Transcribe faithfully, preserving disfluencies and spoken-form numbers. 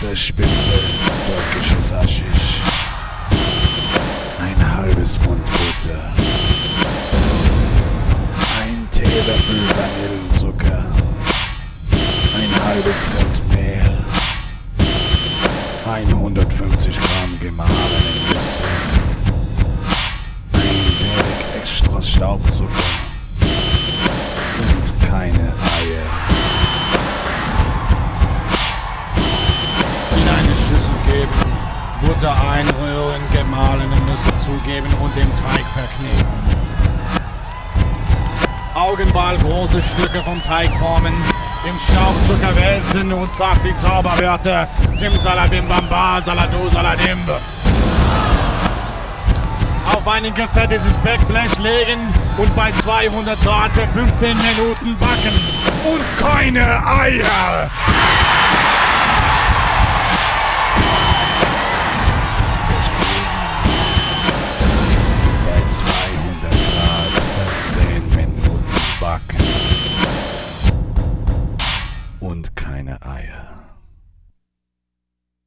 Große Spitze türkisches Haschisch, ein halbes Pfund Butter, ein Teelöffel Vanillenzucker, ein halbes Pfund Mehl, hundertfünfzig Gramm gemahlenen Nüsse, ein wenig extra Staubzucker und keine Eier. In eine Schüssel geben, Butter einrühren, gemahlene Nüsse zugeben und den Teig verkneten. Augenball große Stücke vom Teig formen, im Staubzucker wälzen und sagt die Zauberwörter Simsalabim Bamba, Salado Saladim. Auf ein gefettetes Backblech legen und bei zweihundert Grad für fünfzehn Minuten backen. Und keine Eier! Bei zweihundert Grad fünfzehn Minuten backen. Und keine Eier.